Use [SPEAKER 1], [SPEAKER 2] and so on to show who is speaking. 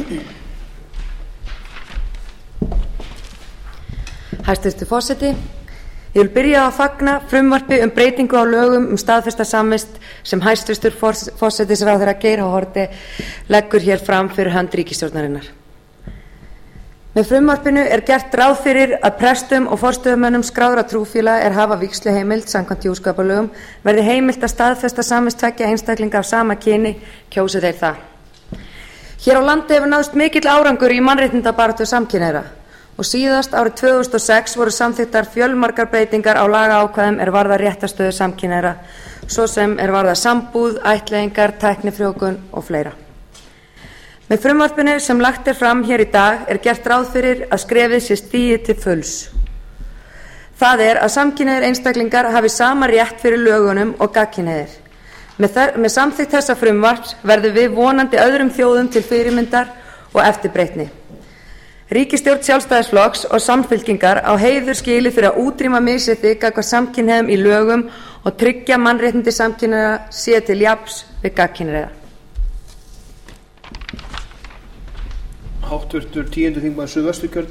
[SPEAKER 1] Hæstvirtur forseti, ég vil byrja á að fagna frumvarpi breytingu á lögum staðfesta samvist sem hæstvirtur forsætisráðherra Geir H. Haarde leggur hér fram fyrir hönd ríkisstjórnarinnar. Með frumvarpinu gert ráð fyrir að prestum og forstöðumönnum skráðra trúfélaga hafa vígsluheimild samkvæmt hjúskaparlögum verði heimilt að staðfesta samvist tveggja einstaklinga af sama kyni kjósi þeir það. Hér á landi hefur náðst mikill árangur í mannréttindabaráttu samkynhneigðra og síðast árið 2006 voru samþykktar fjölmargar breytingar á lagaákvæðum varða réttarstöðu samkynhneigðra, svo sem varða sambúð, ættleiðingar, tæknifrjóvgun og fleira. Með frumvarpinu sem lagt fram hér í dag gert ráð fyrir að skrefið sé stigið til fulls. Það að samkynhneigðir einstaklingar hafi sama rétt fyrir lögunum og gagnkynhneigðir. Með samþykkt þessa frumvarps verðum við vonandi öðrum þjóðum til fyrirmyndar og eftirbreytni. Ríkisstjórn Sjálfstæðisflokks og Samfylkingar á heiður skilið fyrir að útrýma misrétti gagnvart samkynhneigðum í lögum og tryggja mannréttindi samkynhneigðra sé til jafns við gagnkynhneigða.
[SPEAKER 2] Háttvirtur 10. þingmaður Suðvesturkjördæmis